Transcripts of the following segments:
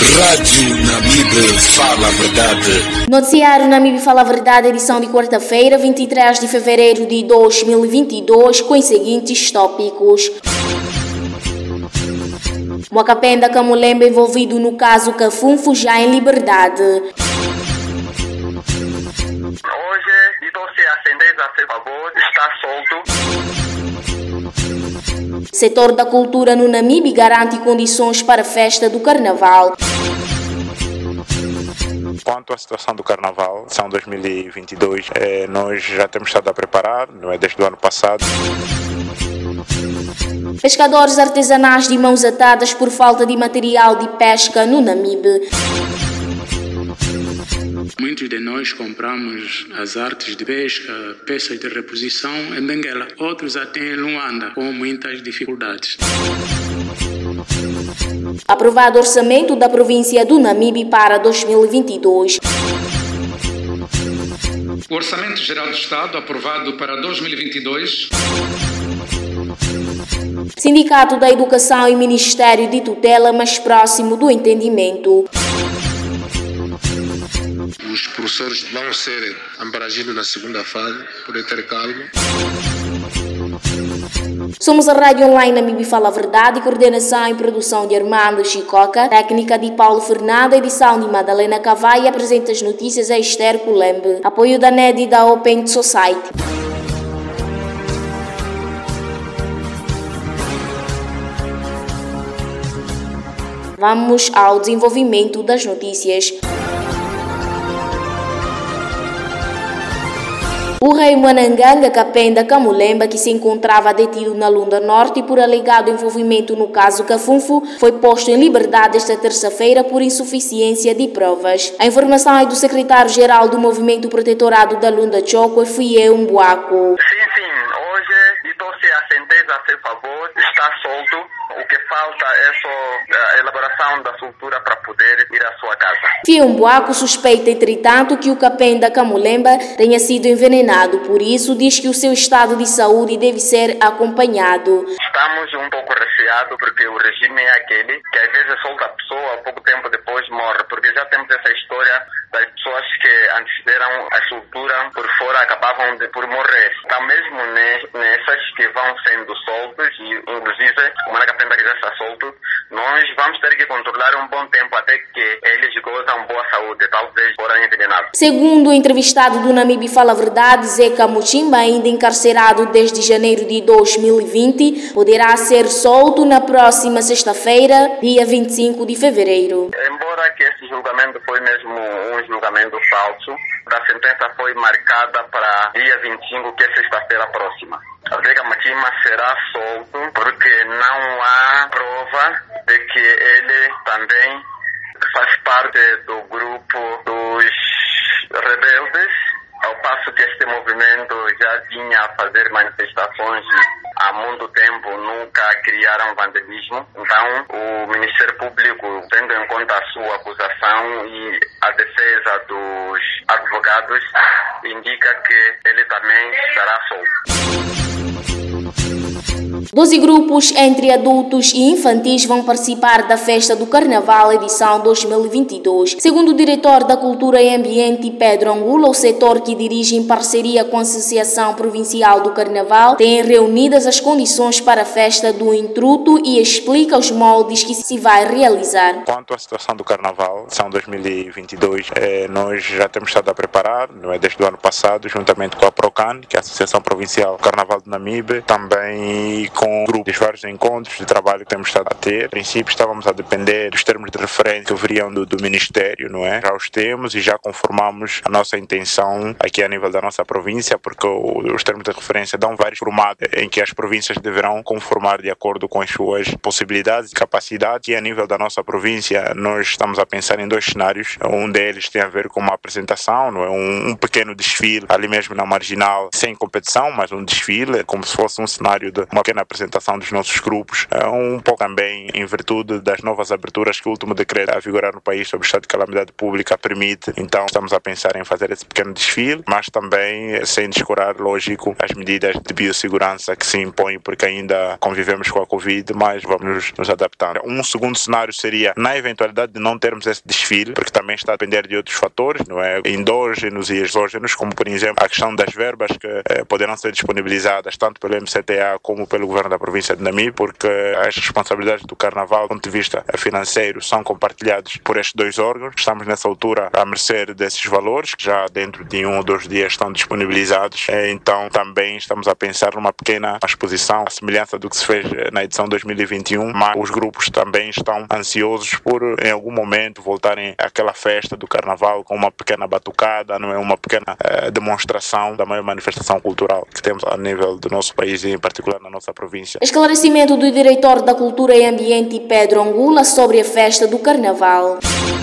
Rádio Namibe Fala a Verdade. Noticiário Namibe Fala a Verdade, edição de quarta-feira, 23 de fevereiro de 2022, com os seguintes tópicos. Moacapenda Camulemba envolvido no caso Cafunfo já em liberdade. Hoje, estou-se a sentença a seu favor, está solto. Setor da cultura no Namibe garante condições para a festa do Carnaval. Quanto à situação do Carnaval, são 2022, nós já temos estado a preparar, não é, desde o ano passado. Pescadores artesanais de mãos atadas por falta de material de pesca no Namibe. Muitos de nós compramos as artes de pesca, peças de reposição em Benguela. Outros até em Luanda, com muitas dificuldades. Aprovado orçamento da província do Namibe para 2022. O Orçamento Geral do Estado aprovado para 2022. Sindicato da Educação e Ministério de Tutela mais próximo do entendimento. Os professores vão ser amparagidos na segunda fase, por ter calma. Somos a Rádio Online Namibe Fala a Verdade, coordenação e produção de Armando Chicoca, técnica de Paulo Fernando, edição de Madalena Cavai e apresenta as notícias a Esther Kulembe. Apoio da NED e da Open Society. Vamos ao desenvolvimento das notícias. O rei Mananganga Capenda Camulemba, que se encontrava detido na Lunda Norte por alegado envolvimento no caso Cafunfo, foi posto em liberdade esta terça-feira por insuficiência de provas. A informação é do secretário-geral do Movimento Protetorado da Lunda Choco, Fieu Mbuaco. Sim, hoje estou-se a sentença a seu favor, está solto. O que falta é só a elaboração da soltura para poder ir à sua casa. Fieu Mbuaco suspeita, entretanto, que o Capenda Camulemba tenha sido envenenado. Por isso, diz que o seu estado de saúde deve ser acompanhado. Estamos um pouco receados porque o regime é aquele que às vezes solta a pessoa, pouco tempo depois morre. Porque já temos essa história das pessoas que antecederam a soltura por fora acabavam por morrer. Então mesmo nessas que vão sendo soltas, e inclusive o Manacapenda que já está solto, nós vamos ter que controlar um bom tempo até que eles gozam boa saúde, talvez foram envenenados. Segundo o entrevistado do Namibe Fala a Verdade, Zeca Muchimba, ainda encarcerado desde janeiro de 2020, poderá ser solto na próxima sexta-feira, dia 25 de fevereiro. Embora que esse julgamento foi mesmo um julgamento falso, a sentença foi marcada para dia 25, que é sexta-feira próxima. A Zeca Muchimba será solto porque não há prova de que ele também faz parte do grupo dos rebeldes, ao passo que este movimento já vinha a fazer manifestações há muito tempo, nunca criaram vandalismo. Então, o Ministério Público, tendo em conta a sua acusação e a defesa dos advogados, indica que ele também estará solto. 12 grupos entre adultos e infantis vão participar da Festa do Carnaval edição 2022. Segundo o diretor da Cultura e Ambiente, Pedro Angula, o setor que dirige em parceria com a Associação Provincial do Carnaval tem reunidas as condições para a festa do intruto e explica os moldes que se vai realizar. Quanto à situação do Carnaval, são 2022, nós já temos estado a preparar, não é, desde o ano passado, juntamente com a Procan, que é a Associação Provincial do Carnaval do Namibe, também com grupos, vários encontros de trabalho que temos estado a ter. A princípio estávamos a depender dos termos de referência que viriam do Ministério, não é? Já os temos e já conformamos a nossa intenção aqui a nível da nossa província, porque os termos de referência dão vários formatos em que as províncias deverão conformar de acordo com as suas possibilidades e capacidades. E a nível da nossa província, nós estamos a pensar em dois cenários. Um deles tem a ver com uma apresentação, não é? Um pequeno desfile ali mesmo na Marginal, sem competição, mas um desfile, como se fosse um cenário de uma pequena apresentação apresentação dos nossos grupos, um pouco também em virtude das novas aberturas que o último decreto a vigorar no país sobre o estado de calamidade pública permite. Então estamos a pensar em fazer esse pequeno desfile, mas também sem descurar, lógico, as medidas de biossegurança que se impõem, porque ainda convivemos com a Covid, mas vamos nos adaptar. Um segundo cenário seria, na eventualidade de não termos esse desfile, porque também está a depender de outros fatores, não é? Endógenos e exógenos, como por exemplo a questão das verbas que poderão ser disponibilizadas tanto pelo MCTA como pelo governo da província de Namibe, porque as responsabilidades do Carnaval, do ponto de vista financeiro, são compartilhadas por estes dois órgãos. Estamos nessa altura a mercê desses valores, que já dentro de 1 ou 2 dias estão disponibilizados. Então também estamos a pensar numa pequena exposição, à semelhança do que se fez na edição 2021, mas os grupos também estão ansiosos por, em algum momento, voltarem àquela festa do Carnaval com uma pequena batucada, não é? Uma pequena demonstração da maior manifestação cultural que temos a nível do nosso país e em particular na nossa província. Esclarecimento do diretor da Cultura e Ambiente, Pedro Angula, sobre a festa do Carnaval.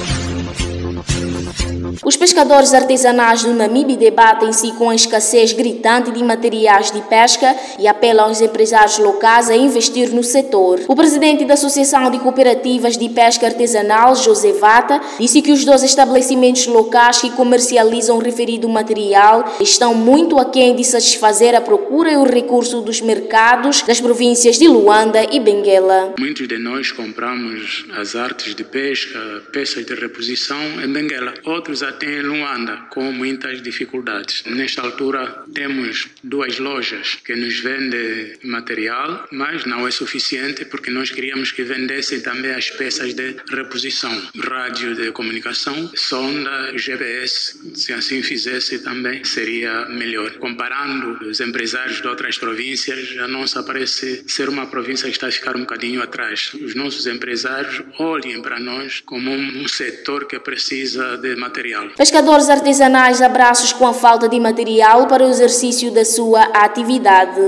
Os pescadores artesanais do Namibe debatem-se com a escassez gritante de materiais de pesca e apelam aos empresários locais a investir no setor. O presidente da Associação de Cooperativas de Pesca Artesanal, José Vata, disse que os 2 estabelecimentos locais que comercializam o referido material estão muito aquém de satisfazer a procura e o recurso dos mercados das províncias de Luanda e Benguela. Muitos de nós compramos as artes de pesca, peças de reposição em Benguela. Outros até em Luanda, com muitas dificuldades. Nesta altura, temos 2 lojas que nos vendem material, mas não é suficiente porque nós queríamos que vendessem também as peças de reposição. Rádio de comunicação, sonda, GPS, se assim fizesse também, seria melhor. Comparando os empresários de outras províncias, a nossa parece ser uma província que está a ficar um bocadinho atrás. Os nossos empresários olhem para nós como um setor que precisa de material. Pescadores artesanais abraços com a falta de material para o exercício da sua atividade.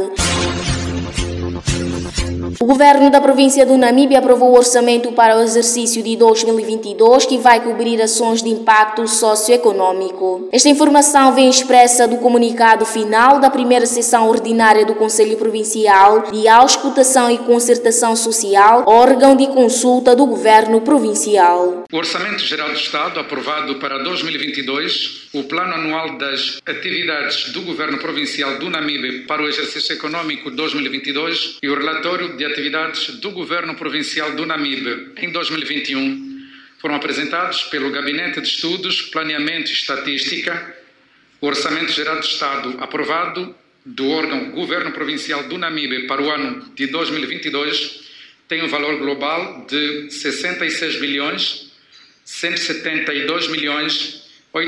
O governo da província do Namibe aprovou o orçamento para o exercício de 2022, que vai cobrir ações de impacto socioeconômico. Esta informação vem expressa do comunicado final da primeira sessão ordinária do Conselho Provincial de Auscultação e Concertação Social, órgão de consulta do governo provincial. O Orçamento Geral do Estado, aprovado para 2022, o Plano Anual das Atividades do Governo Provincial do Namibe para o exercício econômico 2022 e o relatório de atividades do Governo Provincial do Namibe em 2021 foram apresentados pelo Gabinete de Estudos, Planeamento e Estatística. O Orçamento Geral do Estado, aprovado do órgão Governo Provincial do Namibe para o ano de 2022, tem um valor global de 66 bilhões 172 milhões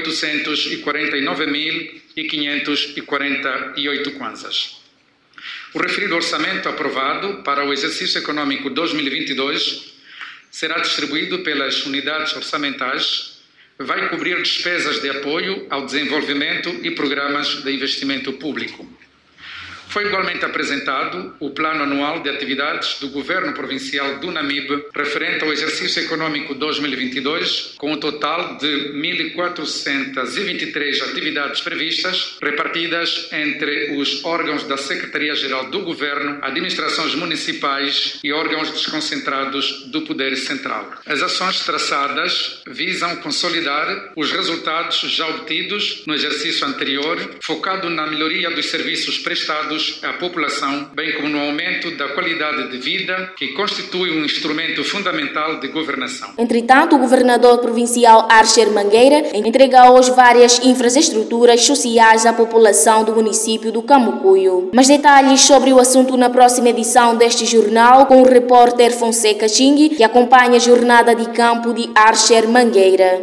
849.548 kwanzas. O referido orçamento aprovado para o exercício econômico 2022 será distribuído pelas unidades orçamentais, vai cobrir despesas de apoio ao desenvolvimento e programas de investimento público. Foi igualmente apresentado o Plano Anual de Atividades do Governo Provincial do Namibe referente ao exercício econômico 2022, com um total de 1.423 atividades previstas, repartidas entre os órgãos da Secretaria-Geral do Governo, administrações municipais e órgãos desconcentrados do Poder Central. As ações traçadas visam consolidar os resultados já obtidos no exercício anterior, focado na melhoria dos serviços prestados à população, bem como no aumento da qualidade de vida, que constitui um instrumento fundamental de governação. Entretanto, o governador provincial Archer Mangueira entrega hoje várias infraestruturas sociais à população do município do Camucuyo. Mais detalhes sobre o assunto na próxima edição deste jornal com o repórter Fonseca Ching, que acompanha a jornada de campo de Archer Mangueira.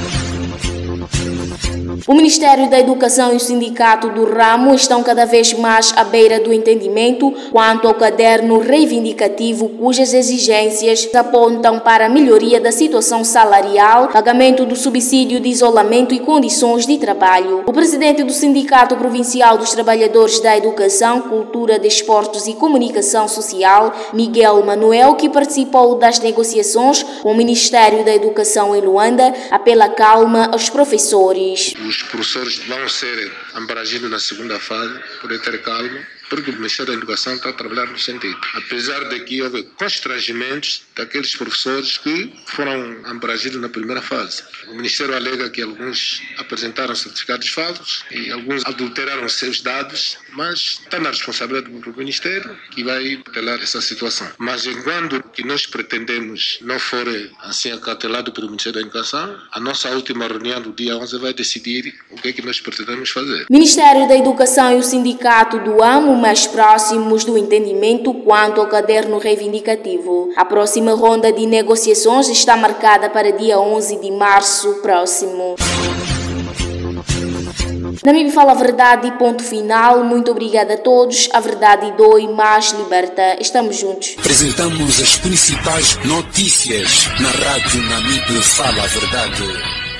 O Ministério da Educação e o Sindicato do Ramo estão cada vez mais à beira do entendimento quanto ao caderno reivindicativo, cujas exigências apontam para a melhoria da situação salarial, pagamento do subsídio de isolamento e condições de trabalho. O presidente do Sindicato Provincial dos Trabalhadores da Educação, Cultura, Desportos e Comunicação Social, Miguel Manuel, que participou das negociações com o Ministério da Educação em Luanda, apela calma aos professores. Os professores vão ser abrangidos na segunda fase, por ter calma. porque o Ministério da Educação está a trabalhar no sentido. Apesar de que houve constrangimentos daqueles professores que foram abrangidos na primeira fase. O Ministério alega que alguns apresentaram certificados falsos e alguns adulteraram seus dados, mas está na responsabilidade do Ministério que vai tutelar essa situação. Mas enquanto que nós pretendemos não for assim acautelado pelo Ministério da Educação, a nossa última reunião do dia 11 vai decidir o que é que nós pretendemos fazer. Ministério da Educação e o Sindicato do AMO mais próximos do entendimento quanto ao caderno reivindicativo. A próxima ronda de negociações está marcada para dia 11 de março próximo. Namibe fala a verdade, ponto final. Muito obrigada a todos. A verdade dói, mas liberta. Estamos juntos. Apresentamos as principais notícias na Rádio Namibe Fala a Verdade.